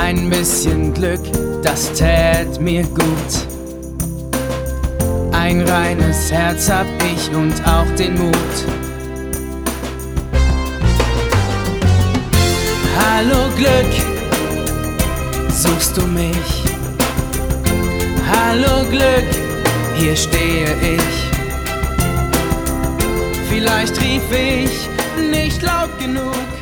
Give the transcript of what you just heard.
Ein bisschen Glück, das tät mir gut. Ein reines Herz hab ich und auch den Mut. Hallo Glück, suchst du mich? Hallo Glück, hier stehe ich. Vielleicht rief ich nicht laut genug.